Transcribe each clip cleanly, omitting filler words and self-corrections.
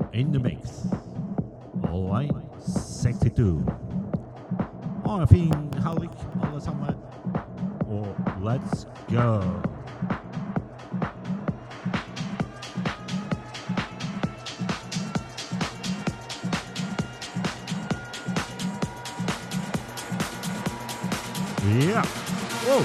in the mix. Alright, 62. Oh, I think Halik allesammans. Och let's go. Yeah. Whoa.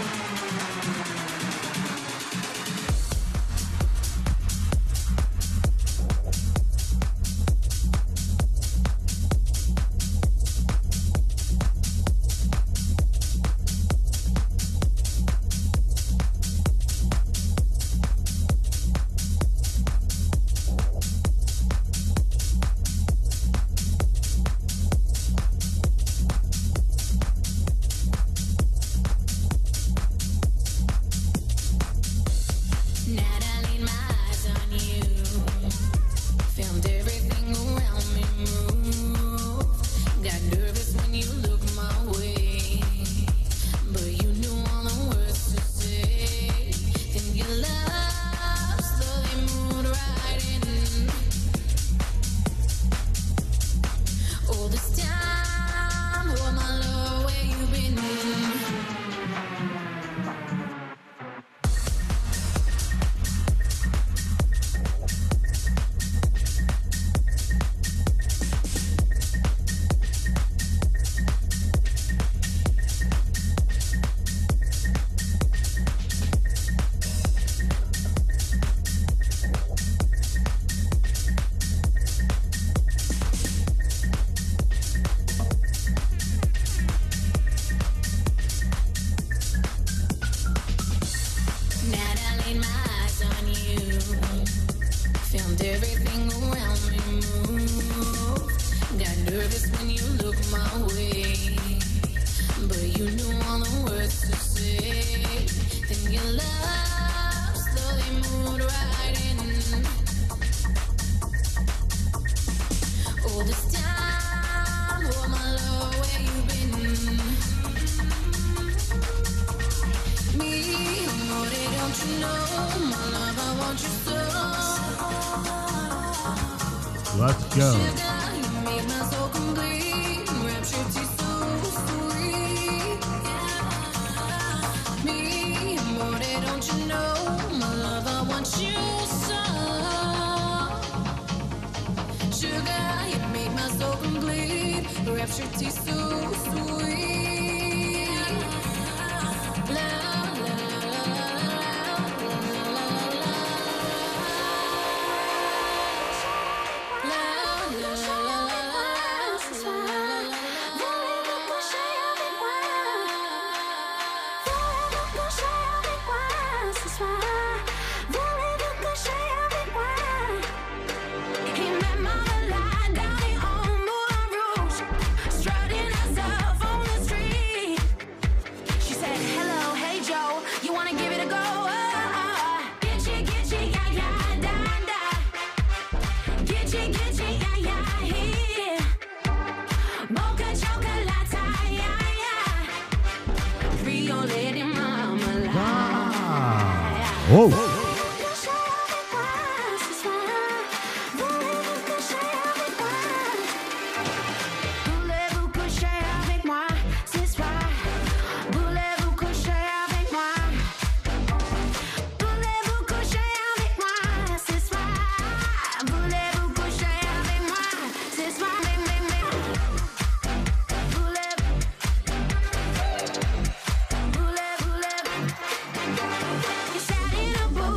Let's go. Oh. Sat in a boat.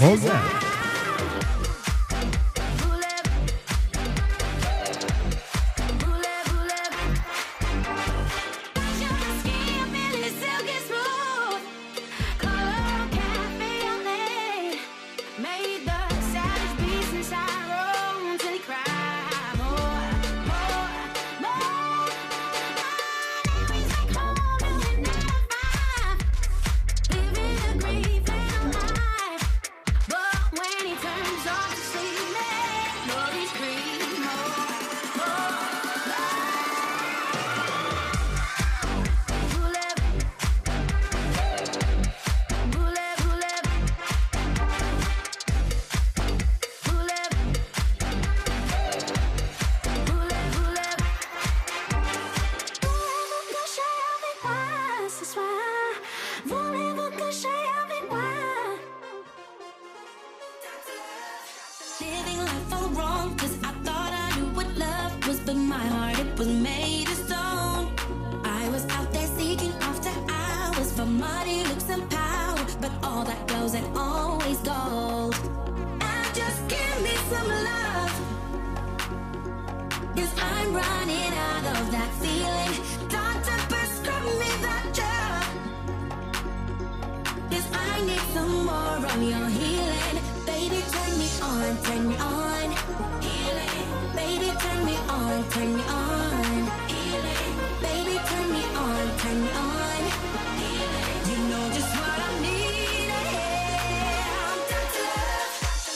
Oh yeah. Living life all wrong, 'cause I thought I knew what love was, but my heart, it was made of stone. I was out there seeking after hours for money, looks, and power, but all that goes and always gold. And just give me some love, 'cause I'm running out of that feeling. Doctor, prescribe me that drug, 'cause I need some more of your healing. Baby, turn me on, healing. Baby, turn me on, healing. Baby, turn me on, healing. You know just what I need, I'm down to love.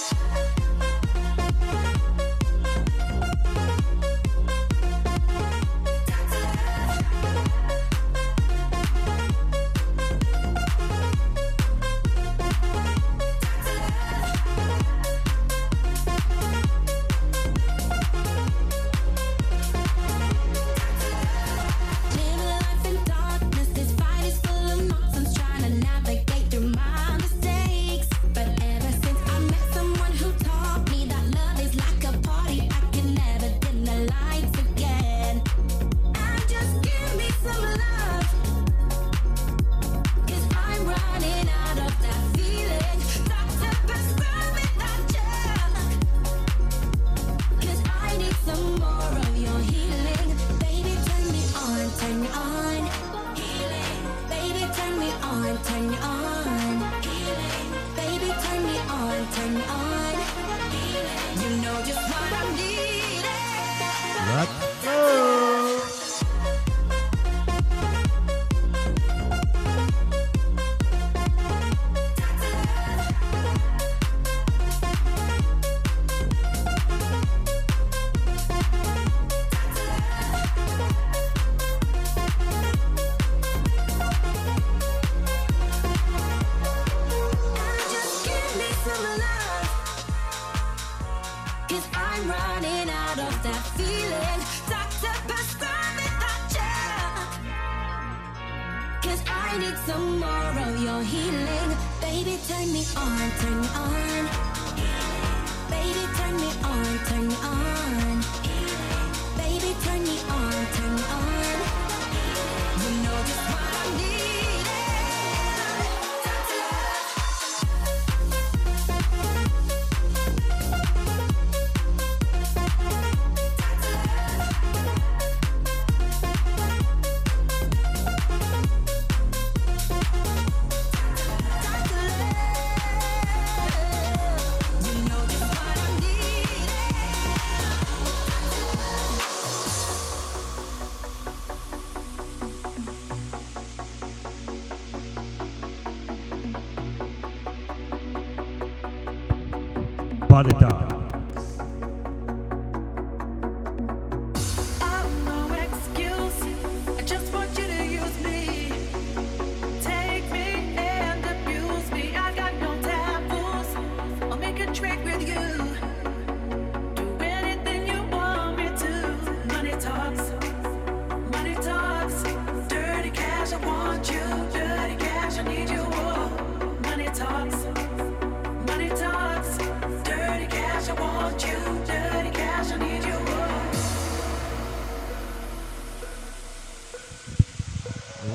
Body Dogs.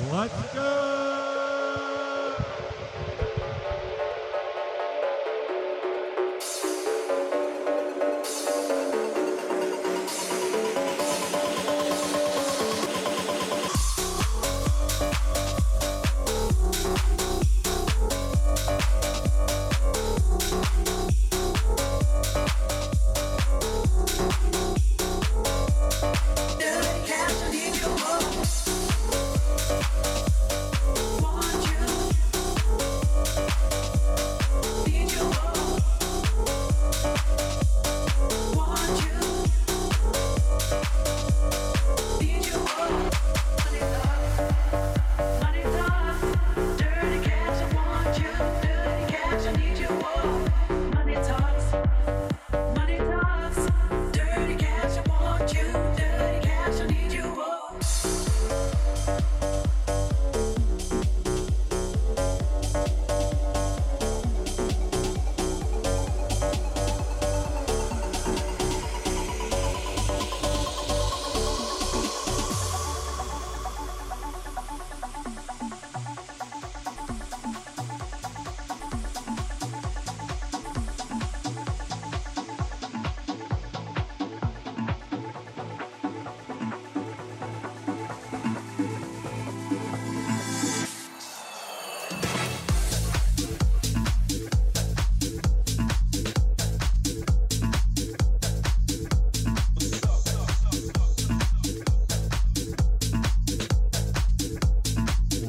Let's go!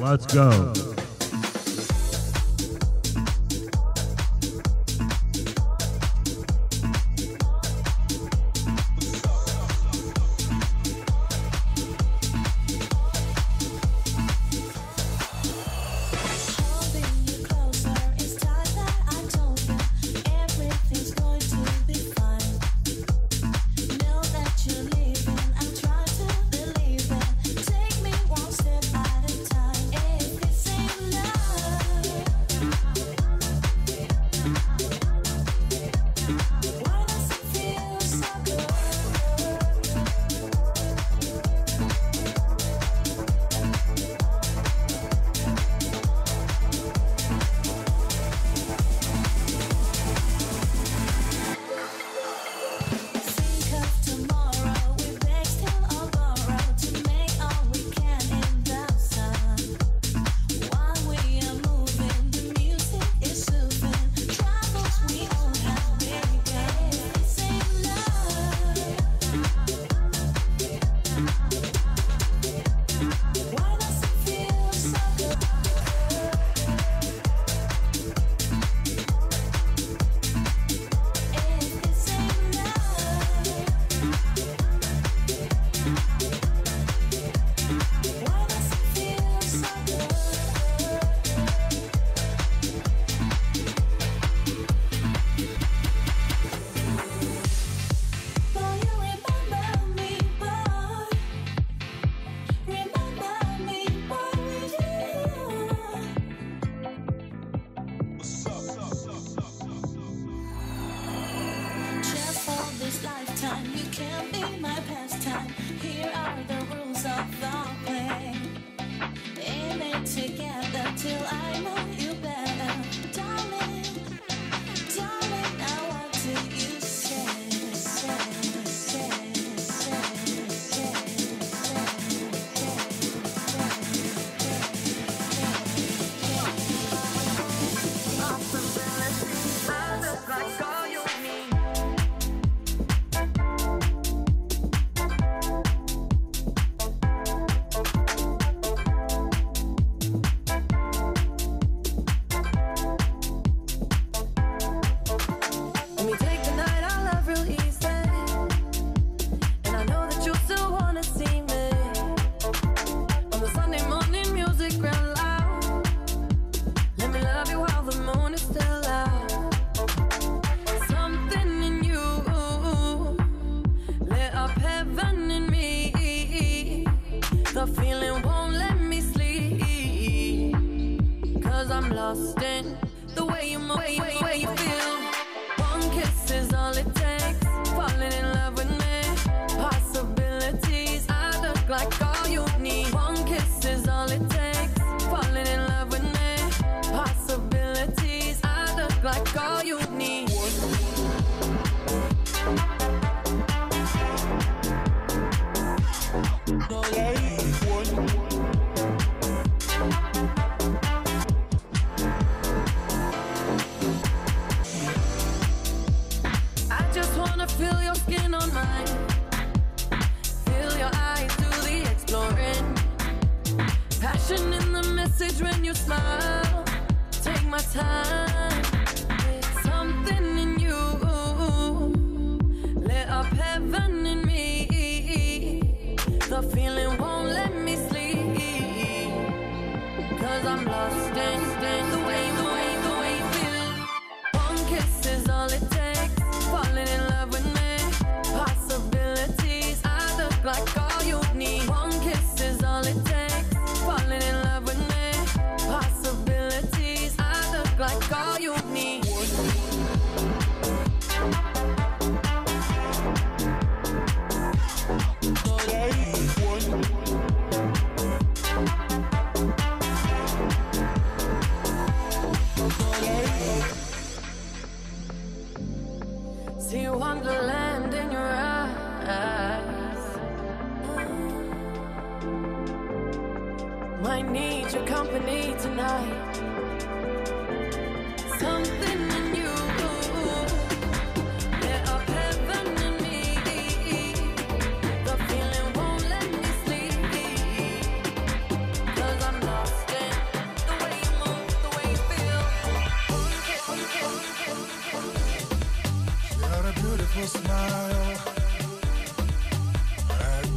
Let's go.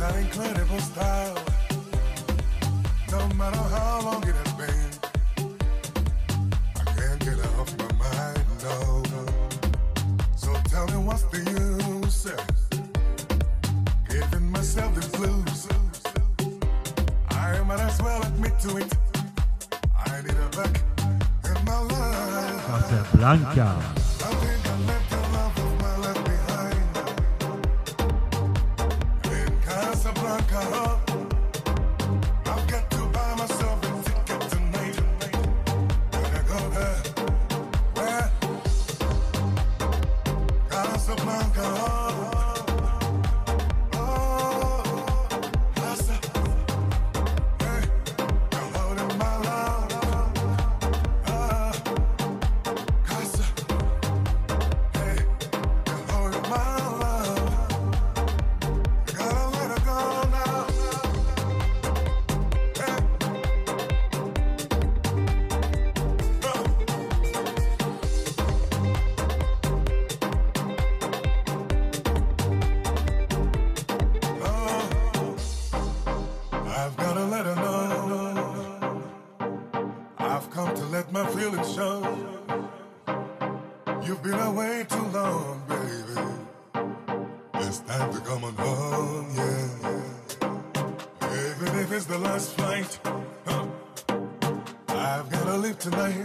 got incredible style. No matter how long it has been, I can't get it off my mind, no. So tell me what's the use? Giving myself the blues. I might as well admit to it. I need a back in my life. Casablanca. I think I left the love of my life behind. In Casablanca, I've got to buy myself a ticket tonight. When I go there, where? Casablanca. I've gotta let her know I've come to let my feelings show. You've been away too long, baby. It's time to come on home, yeah. Even if it's the last flight, I've gotta leave tonight.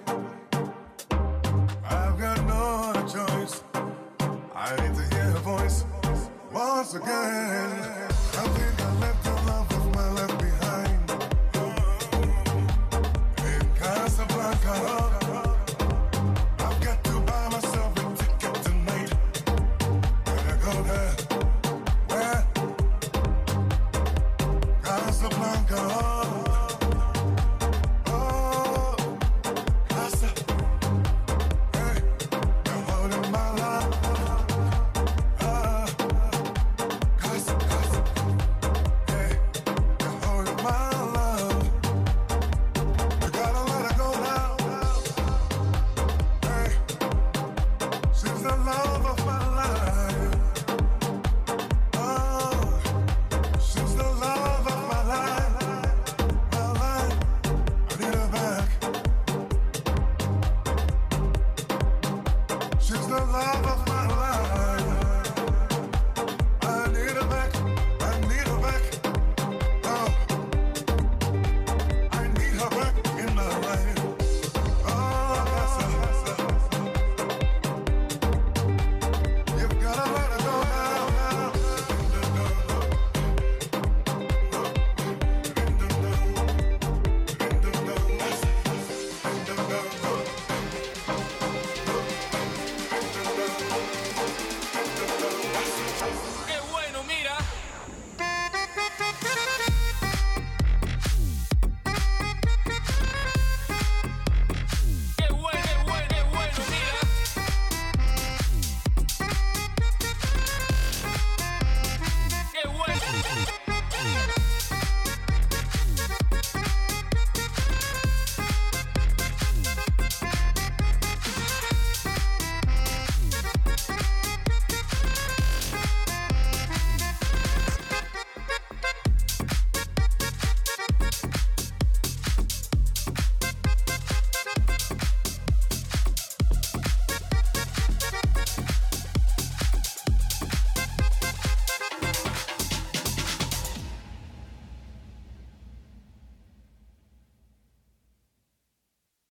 I've got no other choice. I need to hear her voice once again. I think I left the love of my life behind. In Casablanca, I've got to buy myself a ticket tonight. When I go there, where? Casablanca.